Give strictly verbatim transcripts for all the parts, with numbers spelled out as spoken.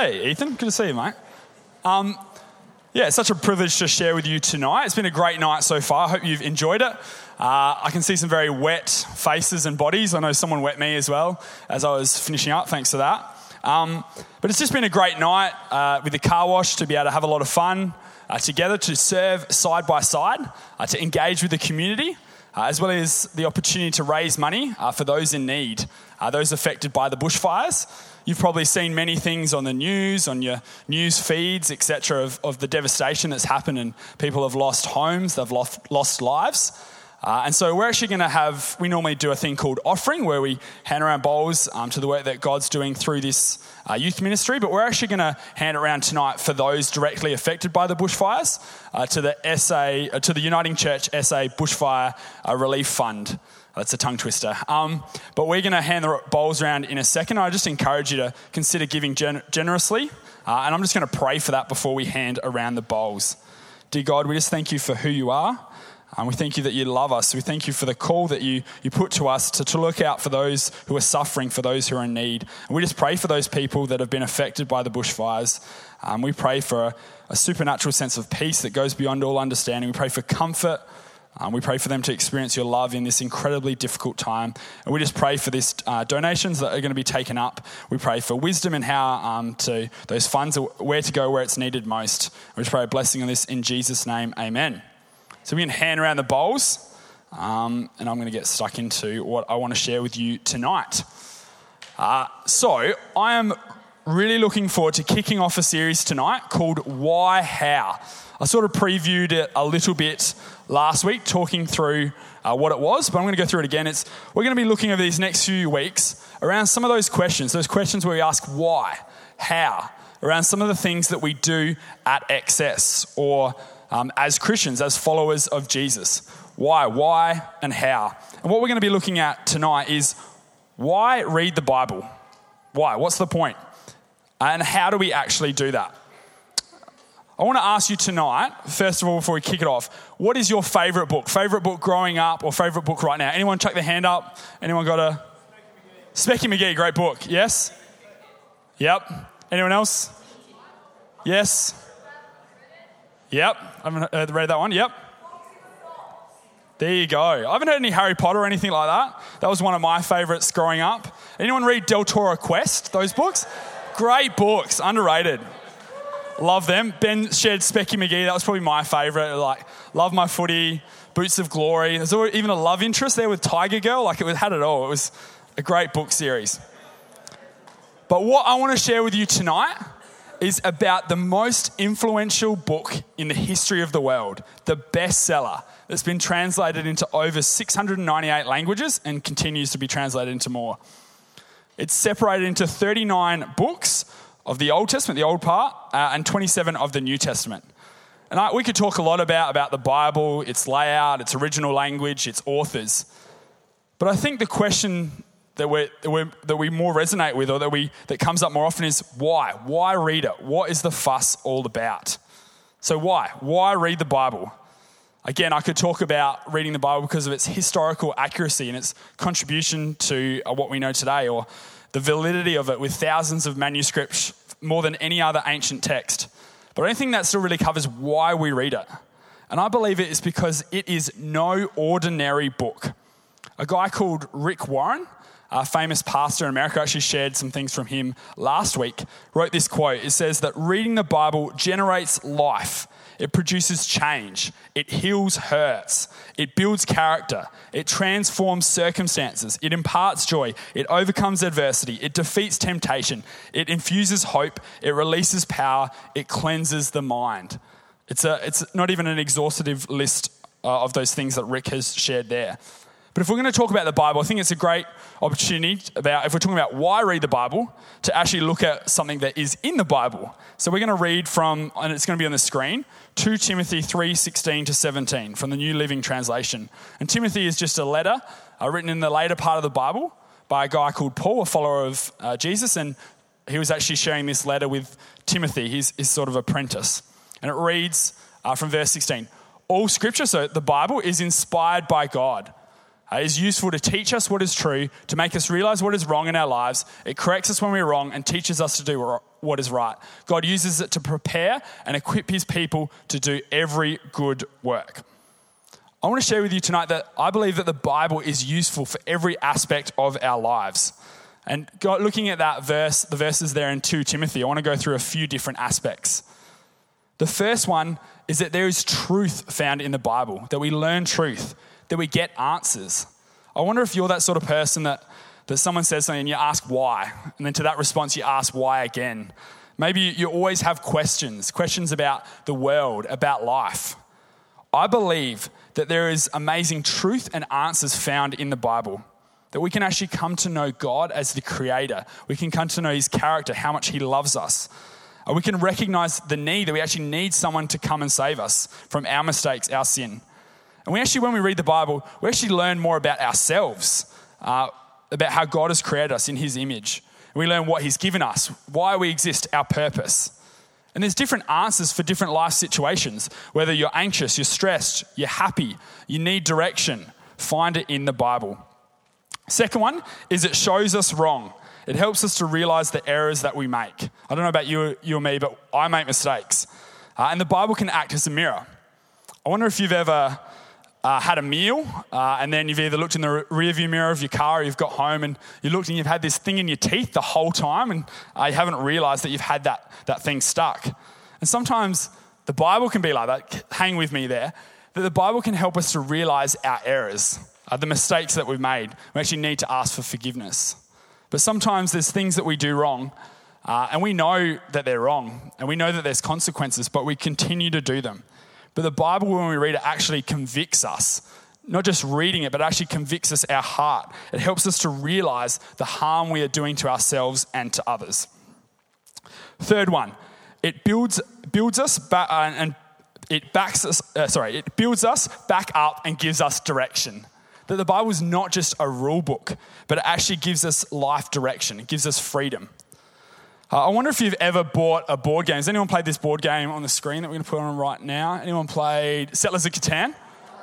Hey, Ethan. Good to see you, mate. Um, yeah, it's such a privilege to share with you tonight. It's been a great night so far. I hope you've enjoyed it. Uh, I can see some very wet faces and bodies. I know someone wet me as well as I was finishing up. Thanks for that. Um, but it's just been a great night uh, with the car wash to be able to have a lot of fun uh, together, to serve side by side, uh, to engage with the community, uh, as well as the opportunity to raise money uh, for those in need, uh, those affected by the bushfires. You've probably seen many things on the news, on your news feeds, et cetera, of, of the devastation that's happened, and people have lost homes, they've lost, lost lives. Uh, and so we're actually going to have, we normally do a thing called offering, where we hand around bowls um, to the work that God's doing through this uh, youth ministry. But we're actually going to hand around tonight for those directly affected by the bushfires uh, to the S A, uh, to the Uniting Church S A Bushfire uh, Relief Fund. That's a tongue twister. Um, but we're going to hand the bowls around in a second. I just encourage you to consider giving gen- generously. Uh, and I'm just going to pray for that before we hand around the bowls. Dear God, we just thank you for who you are. Um, we thank you that you love us. We thank you for the call that you, you put to us to, to look out for those who are suffering, for those who are in need. And we just pray for those people that have been affected by the bushfires. Um, we pray for a, a supernatural sense of peace that goes beyond all understanding. We pray for comfort. Um, we pray for them to experience your love in this incredibly difficult time. And we just pray for these uh, donations that are going to be taken up. We pray for wisdom and how um, to those funds, where to go where it's needed most. We just pray a blessing on this in Jesus' name. Amen. So we can hand around the bowls, um, and I'm going to get stuck into what I want to share with you tonight. Uh, so I am really looking forward to kicking off a series tonight called Why How. I sort of previewed it a little bit last week, talking through uh, what it was, but I'm going to go through it again. It's we're going to be looking over these next few weeks around some of those questions, those questions where we ask why, how, around some of the things that we do at Excess or Um, as Christians, as followers of Jesus. Why, why, and how. And what we're going to be looking at tonight is why read the Bible? Why? What's the point? And how do we actually do that? I want to ask you tonight, first of all, before we kick it off, what is your favourite book? Favourite book growing up or favourite book right now? Anyone chuck their hand up? Anyone got a... Specky McGee, great book. Yes? Yep. Anyone else? Yes? Yep, I haven't read that one, yep. There you go. I haven't heard any Harry Potter or anything like that. That was one of my favourites growing up. Anyone read Del Toro Quest, those books? Great books, underrated. Love them. Ben shared Specky McGee, that was probably my favourite. Like, love my footy, Boots of Glory. There's even a love interest there with Tiger Girl. Like, it had it all. It was a great book series. But what I want to share with you tonight is about the most influential book in the history of the world, the bestseller that's been translated into over six hundred ninety-eight languages and continues to be translated into more. It's separated into thirty-nine books of the Old Testament, the old part, uh, and twenty-seven of the New Testament. And I, we could talk a lot about, about the Bible, its layout, its original language, its authors. But I think the question that we that we more resonate with, or that we that comes up more often, is why? Why read it? What is the fuss all about? So why? Why read the Bible? Again, I could talk about reading the Bible because of its historical accuracy and its contribution to what we know today, or the validity of it with thousands of manuscripts, more than any other ancient text. But I don't think that still really covers why we read it. And I believe it is because it is no ordinary book. A guy called Rick Warren, a famous pastor in America, actually shared some things from him last week, wrote this quote. It says that reading the Bible generates life. It produces change. It heals hurts. It builds character. It transforms circumstances. It imparts joy. It overcomes adversity. It defeats temptation. It infuses hope. It releases power. It cleanses the mind. It's a, it's not even an exhaustive list uh, of those things that Rick has shared there. But if we're going to talk about the Bible, I think it's a great opportunity about, if we're talking about why read the Bible, to actually look at something that is in the Bible. So we're going to read from, and it's going to be on the screen, Second Timothy three sixteen to seventeen from the New Living Translation. And Timothy is just a letter uh, written in the later part of the Bible by a guy called Paul, a follower of uh, Jesus, and he was actually sharing this letter with Timothy, his, his sort of apprentice. And it reads uh, from verse sixteen, all scripture, so the Bible, is inspired by God. Uh, it is useful to teach us what is true, to make us realize what is wrong in our lives. It corrects us when we're wrong and teaches us to do what is right. God uses it to prepare and equip his people to do every good work. I want to share with you tonight that I believe that the Bible is useful for every aspect of our lives. And God, looking at that verse, the verses there in Second Timothy, I want to go through a few different aspects. The first one is that there is truth found in the Bible, that we learn truth, that we get answers. I wonder if you're that sort of person that, that someone says something and you ask why, and then to that response you ask why again. Maybe you always have questions, questions about the world, about life. I believe that there is amazing truth and answers found in the Bible, that we can actually come to know God as the creator. We can come to know his character, how much he loves us. And we can recognize the need that we actually need someone to come and save us from our mistakes, our sin. And we actually, when we read the Bible, we actually learn more about ourselves, uh, about how God has created us in his image. We learn what he's given us, why we exist, our purpose. And there's different answers for different life situations. Whether you're anxious, you're stressed, you're happy, you need direction, find it in the Bible. Second one is it shows us wrong. It helps us to realize the errors that we make. I don't know about you, you or me, but I make mistakes. Uh, and the Bible can act as a mirror. I wonder if you've ever uh, had a meal uh, and then you've either looked in the rear view mirror of your car or you've got home and you looked and you've had this thing in your teeth the whole time and uh, you haven't realized that you've had that, that thing stuck. And sometimes the Bible can be like that. Hang with me there. That the Bible can help us to realize our errors, uh, the mistakes that we've made. We actually need to ask for forgiveness. But sometimes there's things that we do wrong uh, and we know that they're wrong and we know that there's consequences, but we continue to do them. But the Bible, when we read it, actually convicts us. Not just reading it, but actually convicts us our heart. It helps us to realize the harm we are doing to ourselves and to others. Third one, it builds builds us back uh, and it backs us. Uh, sorry, it builds us back up and gives us direction. That the Bible is not just a rule book, but it actually gives us life direction. It gives us freedom. Uh, I wonder if you've ever bought a board game. Has anyone played this board game on the screen that we're going to put on right now? Anyone played Settlers of Catan?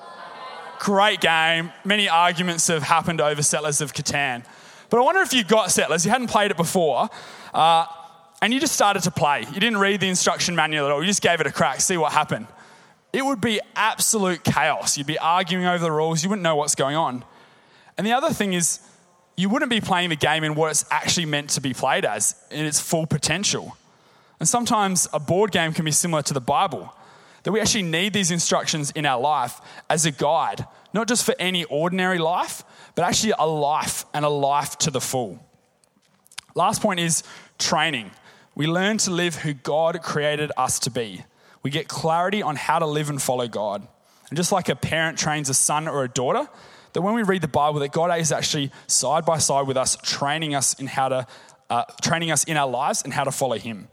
Great game. Many arguments have happened over Settlers of Catan. But I wonder if you got Settlers, you hadn't played it before, uh, and you just started to play. You didn't read the instruction manual at all. You just gave it a crack, see what happened. It would be absolute chaos. You'd be arguing over the rules. You wouldn't know what's going on. And the other thing is, you wouldn't be playing the game in what it's actually meant to be played as, in its full potential. And sometimes a board game can be similar to the Bible, that we actually need these instructions in our life as a guide, not just for any ordinary life, but actually a life and a life to the full. Last point is training. We learn to live who God created us to be. We get clarity on how to live and follow God. And just like a parent trains a son or a daughter, that when we read the Bible, that God is actually side by side with us, training us in how to, uh, training us in our lives and how to follow him.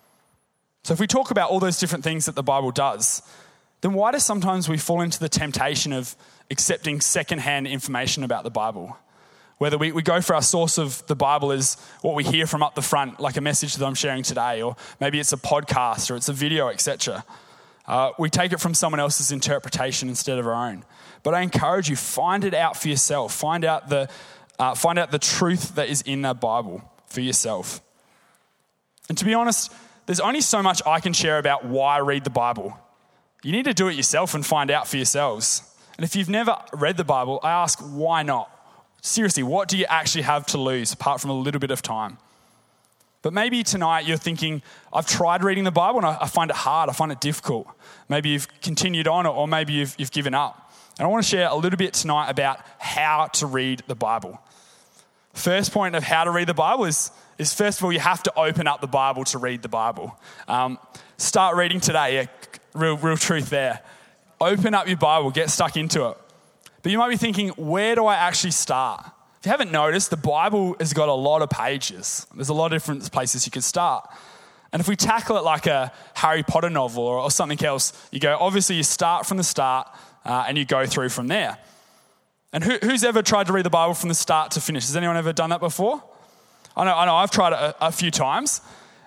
So if we talk about all those different things that the Bible does, then why do sometimes we fall into the temptation of accepting secondhand information about the Bible? Whether we, we go for our source of the Bible is what we hear from up the front, like a message that I'm sharing today, or maybe it's a podcast or it's a video, et cetera. Uh, we take it from someone else's interpretation instead of our own. But I encourage you, find it out for yourself. Find out the uh, find out the truth that is in the Bible for yourself. And to be honest, there's only so much I can share about why I read the Bible. You need to do it yourself and find out for yourselves. And if you've never read the Bible, I ask, why not? Seriously, what do you actually have to lose apart from a little bit of time? But maybe tonight you're thinking, I've tried reading the Bible and I find it hard, I find it difficult. Maybe you've continued on or maybe you've, you've given up. And I want to share a little bit tonight about how to read the Bible. First point of how to read the Bible is, is first of all, you have to open up the Bible to read the Bible. Um, start reading today, yeah, real, real truth there. Open up your Bible, get stuck into it. But you might be thinking, where do I actually start? If you haven't noticed, the Bible has got a lot of pages. There's a lot of different places you could start. And if we tackle it like a Harry Potter novel or, or something else, you go, obviously you start from the start uh, and you go through from there. And who, who's ever tried to read the Bible from the start to finish? Has anyone ever done that before? I know, I know I've tried it a, a few times.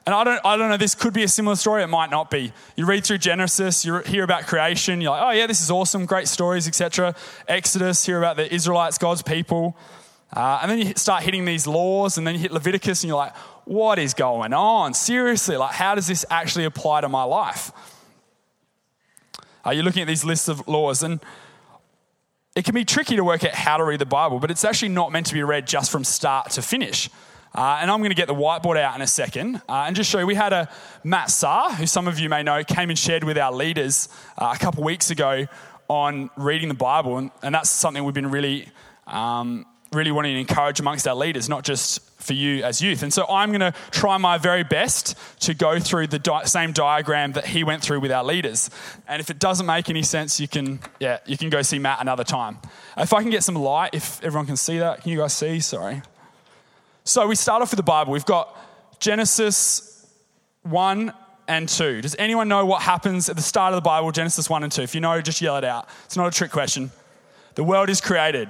And I don't, I don't know, this could be a similar story. It might not be. You read through Genesis, you hear about creation. You're like, oh yeah, this is awesome, great stories, et cetera. Exodus, hear about the Israelites, God's people. Uh, and then you start hitting these laws, and then you hit Leviticus, and you're like, what is going on? Seriously, like how does this actually apply to my life? Uh, you're looking at these lists of laws, and it can be tricky to work out how to read the Bible, but it's actually not meant to be read just from start to finish. Uh, and I'm going to get the whiteboard out in a second uh, and just show you. We had a Matt Saar, who some of you may know, came and shared with our leaders uh, a couple of weeks ago on reading the Bible. And, and that's something we've been really, um, really wanting to encourage amongst our leaders, not just for you as youth. And so I'm going to try my very best to go through the di- same diagram that he went through with our leaders. And if it doesn't make any sense, you can, yeah, you can go see Matt another time. If I can get some light, if everyone can see that. Can you guys see? Sorry. So we start off with the Bible. We've got Genesis one and two. Does anyone know what happens at the start of the Bible, Genesis one and two? If you know, just yell it out. It's not a trick question. The world is created.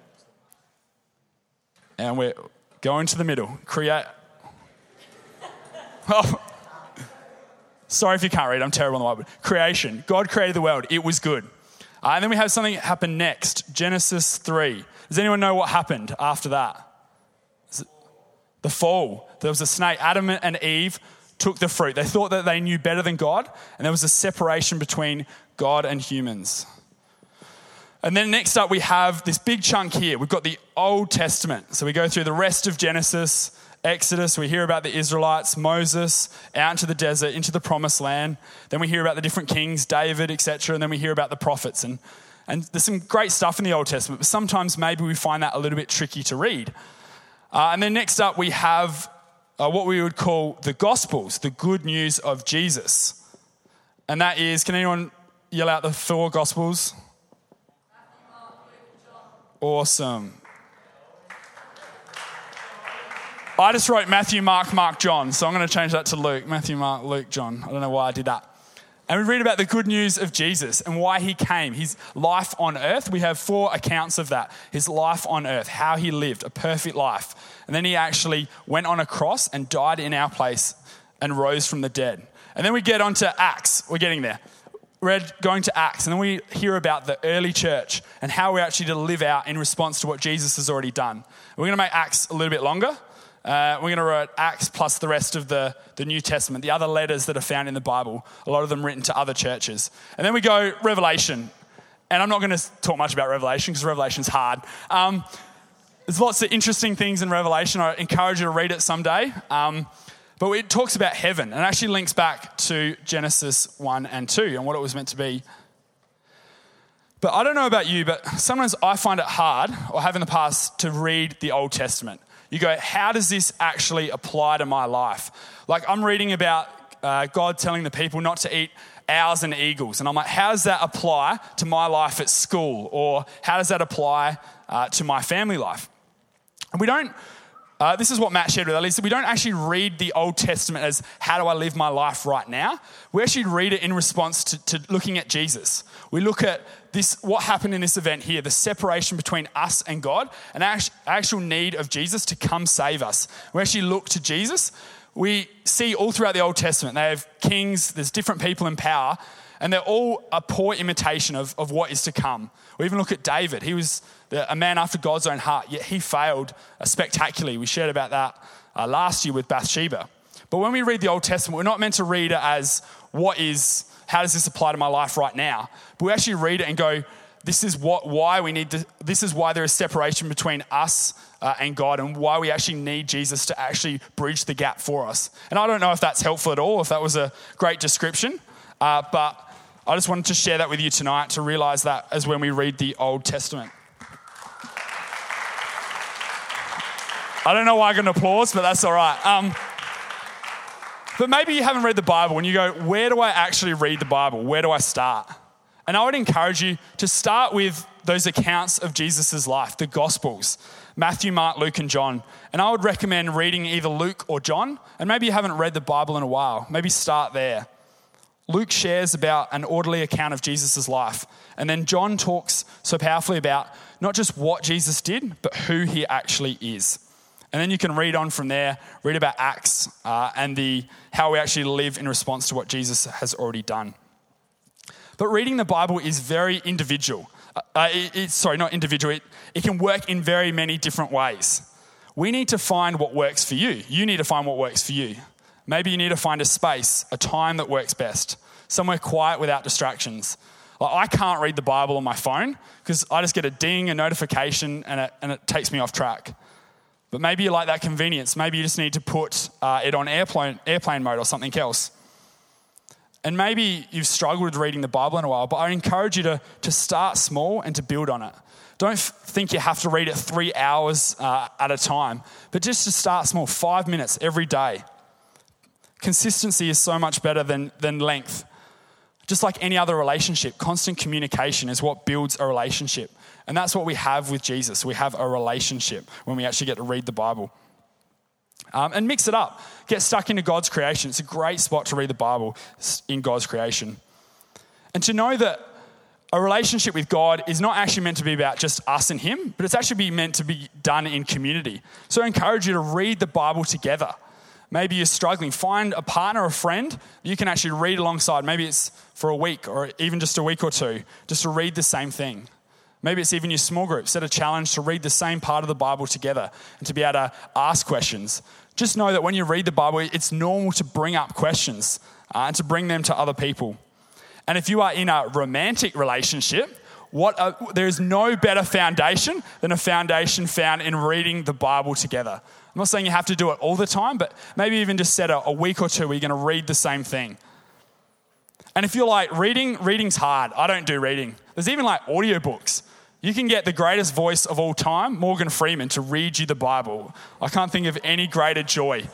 And we're going to the middle. Create. Oh. Sorry if you can't read. I'm terrible on the whiteboard. Creation. God created the world. It was good. Uh, and then we have something happen next. Genesis three. Does anyone know what happened after that? The fall. There was a snake. Adam and Eve took the fruit. They thought that they knew better than God, and there was a separation between God and humans. And then next up, we have this big chunk here. We've got the Old Testament. So we go through the rest of Genesis, Exodus. We hear about the Israelites, Moses, out into the desert, into the promised land. Then we hear about the different kings, David, et cetera. And then we hear about the prophets. And, and there's some great stuff in the Old Testament, but sometimes maybe we find that a little bit tricky to read. Uh, and then next up, we have uh, what we would call the Gospels, the good news of Jesus. And that is, can anyone yell out the four Gospels? Awesome. I just wrote Matthew, Mark, Mark, John, so I'm going to change that to Luke. Matthew, Mark, Luke, John. I don't know why I did that. And we read about the good news of Jesus and why he came, his life on earth. We have four accounts of that. His life on earth, how he lived a perfect life. And then he actually went on a cross and died in our place and rose from the dead. And then we get on to Acts. We're getting there. We're going to Acts. And then we hear about the early church and how we're actually to live out in response to what Jesus has already done. We're going to make Acts a little bit longer. Uh, we're going to write Acts plus the rest of the, the New Testament, the other letters that are found in the Bible, a lot of them written to other churches. And then we go Revelation. And I'm not going to talk much about Revelation because Revelation's hard. Um, there's lots of interesting things in Revelation. I encourage you to read it someday. Um, but it talks about heaven and actually links back to Genesis one and two and what it was meant to be. But I don't know about you, but sometimes I find it hard, or have in the past, to read the Old Testament. You go, how does this actually apply to my life? Like I'm reading about uh, God telling the people not to eat owls and eagles. And I'm like, how does that apply to my life at school? Or how does that apply uh, to my family life? And we don't, uh, this is what Matt shared with us, we don't actually read the Old Testament as how do I live my life right now? We actually read it in response to, to looking at Jesus. We look at this, what happened in this event here, the separation between us and God, and our actual need of Jesus to come save us. We actually look to Jesus. We see all throughout the Old Testament, they have kings, there's different people in power, and they're all a poor imitation of, of what is to come. We even look at David. He was the, a man after God's own heart, yet he failed uh, spectacularly. We shared about that uh, last year with Bathsheba. But when we read the Old Testament, we're not meant to read it as what is, how does this apply to my life right now? But we actually read it and go, this is what, why we need to, this is why there is separation between us uh, and God, and why we actually need Jesus to actually bridge the gap for us. And I don't know if that's helpful at all, if that was a great description, uh, but I just wanted to share that with you tonight to realize that as when we read the Old Testament. I don't know why I got an applause, but that's all right. Um, but maybe you haven't read the Bible and you go, where do I actually read the Bible? Where do I start? And I would encourage you to start with those accounts of Jesus' life, the Gospels, Matthew, Mark, Luke, and John. And I would recommend reading either Luke or John. And maybe you haven't read the Bible in a while. Maybe start there. Luke shares about an orderly account of Jesus' life. And then John talks so powerfully about not just what Jesus did, but who he actually is. And then you can read on from there, read about Acts uh, and the how we actually live in response to what Jesus has already done. But reading the Bible is very individual. Uh, it, it's sorry, not individual. It, it can work in very many different ways. We need to find what works for you. You need to find what works for you. Maybe you need to find a space, a time that works best, somewhere quiet without distractions. Like, I can't read the Bible on my phone because I just get a ding, a notification, and it, and it takes me off track. But maybe you like that convenience. Maybe you just need to put uh, it on airplane airplane mode or something else. And maybe you've struggled with reading the Bible in a while, but I encourage you to, to start small and to build on it. Don't f- think you have to read it three hours uh, at a time, but just to start small, five minutes every day. Consistency is so much better than, than length. Just like any other relationship, constant communication is what builds a relationship. And that's what we have with Jesus. We have a relationship when we actually get to read the Bible. Um, and mix it up. Get stuck into God's creation. It's a great spot to read the Bible in God's creation. And to know that a relationship with God is not actually meant to be about just us and him, but it's actually be meant to be done in community. So I encourage you to read the Bible together. Maybe you're struggling. Find a partner, a friend you can actually read alongside. Maybe it's for a week or even just a week or two, just to read the same thing. Maybe it's even your small group. Set a challenge to read the same part of the Bible together and to be able to ask questions. Just know that when you read the Bible, it's normal to bring up questions uh, and to bring them to other people. And if you are in a romantic relationship, what a, there is no better foundation than a foundation found in reading the Bible together. I'm not saying you have to do it all the time, but maybe even just set a, a week or two where you're going to read the same thing. And if you're like, reading, reading's hard. I don't do reading. There's even like audiobooks. You can get the greatest voice of all time, Morgan Freeman, to read you the Bible. I can't think of any greater joy.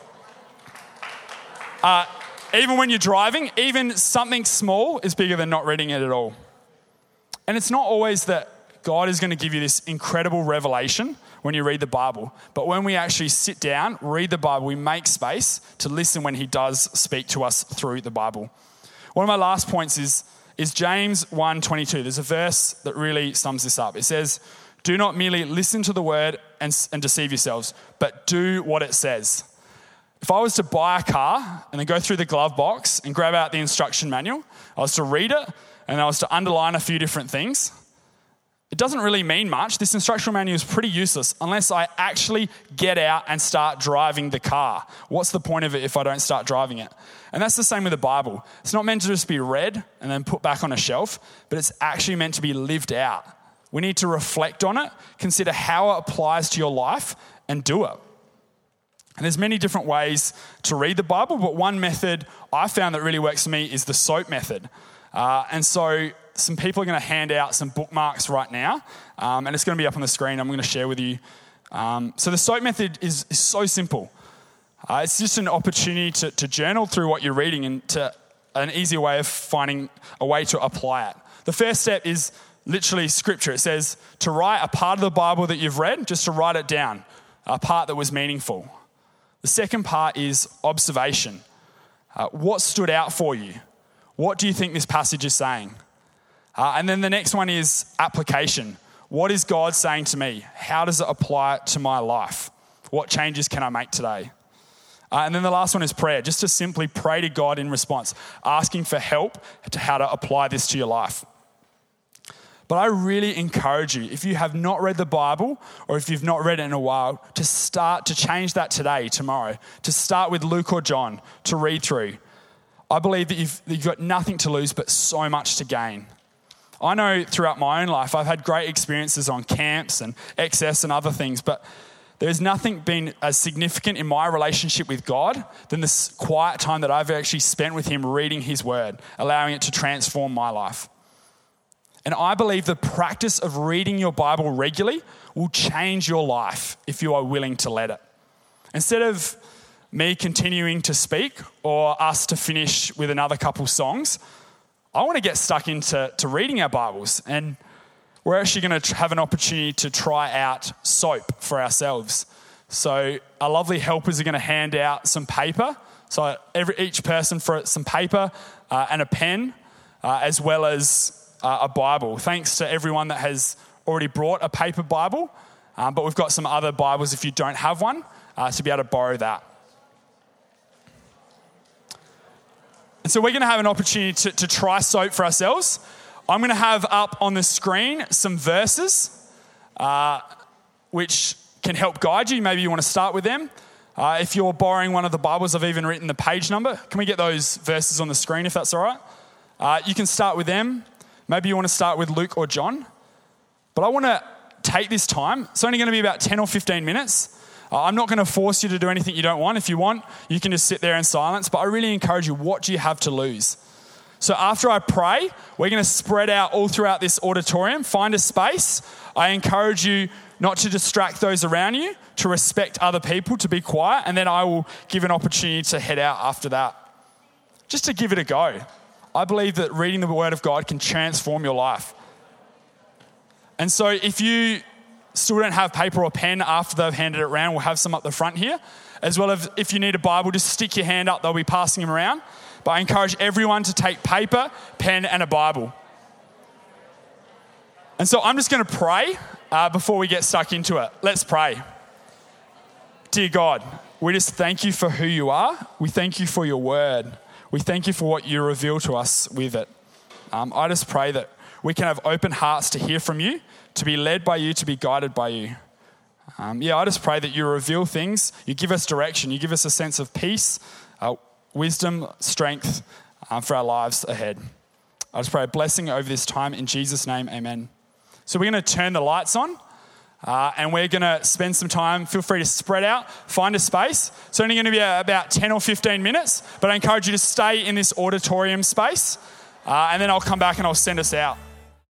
Uh, even when you're driving, even something small is bigger than not reading it at all. And it's not always that God is going to give you this incredible revelation when you read the Bible. But when we actually sit down, read the Bible, we make space to listen when he does speak to us through the Bible. One of my last points is, is James one twenty-two. There's a verse that really sums this up. It says, "Do not merely listen to the word and, and deceive yourselves, but do what it says." If I was to buy a car and then go through the glove box and grab out the instruction manual, I was to read it and I was to underline a few different things, it doesn't really mean much. This instructional manual is pretty useless unless I actually get out and start driving the car. What's the point of it if I don't start driving it? And that's the same with the Bible. It's not meant to just be read and then put back on a shelf, but it's actually meant to be lived out. We need to reflect on it, consider how it applies to your life, and do it. And there's many different ways to read the Bible, but one method I found that really works for me is the SOAP method. Uh, and so some people are going to hand out some bookmarks right now, um, and it's going to be up on the screen. I'm going to share with you. Um, so the SOAP method is, is so simple. Uh, it's just an opportunity to, to journal through what you're reading and to an easier way of finding a way to apply it. The first step is literally scripture. It says to write a part of the Bible that you've read, just to write it down, a part that was meaningful. The second part is observation. Uh, what stood out for you? What do you think this passage is saying? Uh, and then the next one is application. What is God saying to me? How does it apply to my life? What changes can I make today? Uh, and then the last one is prayer, just to simply pray to God in response, asking for help to how to apply this to your life. But I really encourage you, if you have not read the Bible or if you've not read it in a while, to start to change that today, tomorrow, to start with Luke or John to read through. I believe that you've, that you've got nothing to lose but so much to gain. I know throughout my own life, I've had great experiences on camps and X S and other things, but there's nothing been as significant in my relationship with God than this quiet time that I've actually spent with him reading his word, allowing it to transform my life. And I believe the practice of reading your Bible regularly will change your life if you are willing to let it. Instead of me continuing to speak or us to finish with another couple songs, I want to get stuck into to reading our Bibles. And we're actually going to have an opportunity to try out SOAP for ourselves. So our lovely helpers are going to hand out some paper. So every each person for some paper uh, and a pen, uh, as well as Uh, a Bible. Thanks to everyone that has already brought a paper Bible, um, but we've got some other Bibles if you don't have one. uh, to be able to borrow that. And so we're going to have an opportunity to, to try SOAP for ourselves. I'm going to have up on the screen some verses uh, which can help guide you. Maybe you want to start with them. Uh, if you're borrowing one of the Bibles, I've even written the page number. Can we get those verses on the screen if that's all right? Uh, you can start with them. Maybe you want to start with Luke or John. But I want to take this time. It's only going to be about ten or fifteen minutes. Uh, I'm not going to force you to do anything you don't want. If you want, you can just sit there in silence. But I really encourage you, what do you have to lose? So after I pray, we're going to spread out all throughout this auditorium. Find a space. I encourage you not to distract those around you, to respect other people, to be quiet. And then I will give an opportunity to head out after that. Just to give it a go. I believe that reading the Word of God can transform your life. And so if you still don't have paper or pen after they've handed it around, we'll have some up the front here. As well as if you need a Bible, just stick your hand up. They'll be passing them around. But I encourage everyone to take paper, pen, and a Bible. And so I'm just going to pray uh, before we get stuck into it. Let's pray. Dear God, we just thank you for who you are. We thank you for your word. We thank you for what you reveal to us with it. Um, I just pray that we can have open hearts to hear from you, to be led by you, to be guided by you. Um, yeah, I just pray that you reveal things, you give us direction, you give us a sense of peace, uh, wisdom, strength um, for our lives ahead. I just pray a blessing over this time in Jesus' name, amen. So we're going to turn the lights on uh, and we're going to spend some time. Feel free to spread out, find a space. It's only going to be about ten or fifteen minutes, but I encourage you to stay in this auditorium space uh, and then I'll come back and I'll send us out.